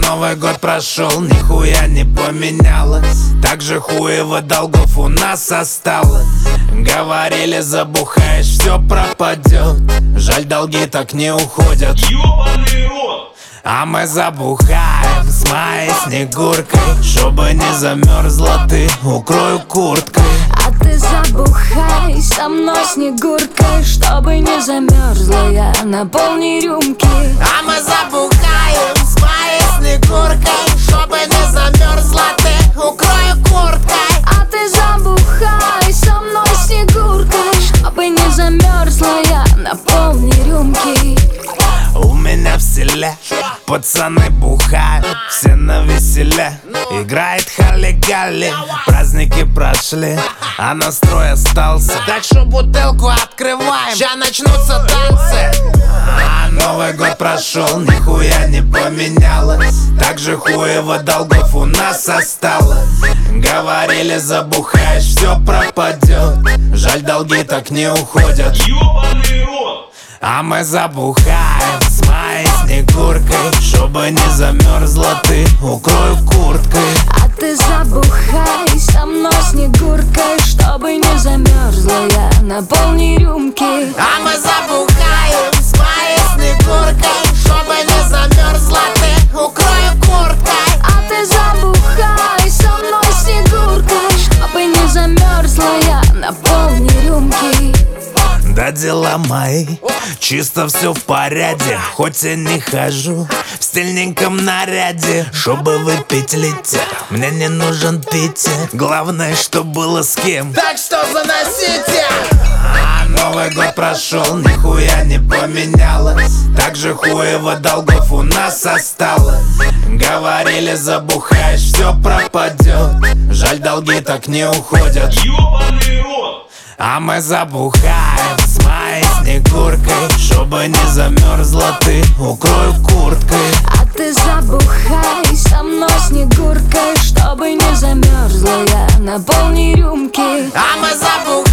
Новый год прошел, нихуя не поменялось. Так же хуево долгов у нас осталось. Говорили, забухаешь, все пропадет. Жаль, долги так не уходят. Ёбаный рот! А мы забухаем с моей Снегуркой. Чтобы не замерзла ты, укрою курткой. А ты забухай со мной Снегуркой. Чтобы не замерзла я, наполни рюмки. А мы забухаем с моей Снегуркой. Чтобы не замерзла ты, укрою курткой. А ты забухай со мной Снегуркой. Чтобы не замерзла я, наполни рюмки. У меня в селе пацаны бухают, все на веселе. Играет Халли-Галли, праздники прошли, а настрой остался. Так что бутылку открываем, ща начнутся танцы. А Новый год прошел, нихуя не поменялось. Так же хуево долгов у нас осталось. Говорили, забухаешь, все пропадет. Жаль, долги так не уходят. Ёбаный рот! А мы забухаем с моей Снегуркой. Чтобы не замерзла ты, укрою курткой. А ты забухай со мной Снегуркой. Чтобы не замерзла я, наполни рюмки. А мы забухаем с моей Снегуркой. Чтобы не замерзла ты, укрою курткой. А ты забухай со мной Снегуркой. Чтобы не замерзла я, наполни рюмки. Да дела мои, чисто все в порядке. Хоть и не хожу в стильненьком наряде. Чтобы выпить летя, мне не нужен Питер. Главное, что было с кем. Так что заносите. А Новый год прошел, нихуя не поменялось. Так же хуево долгов у нас осталось. Говорили, забухаешь, все пропадет. Жаль, долги так не уходят. Ёбаный рот! А мы забухаем с моей Снегуркой. Чтобы не замерзла ты, укрою курткой. А ты забухай со мной Снегуркой. Чтобы не замерзла я, наполни рюмки. А мы забухаем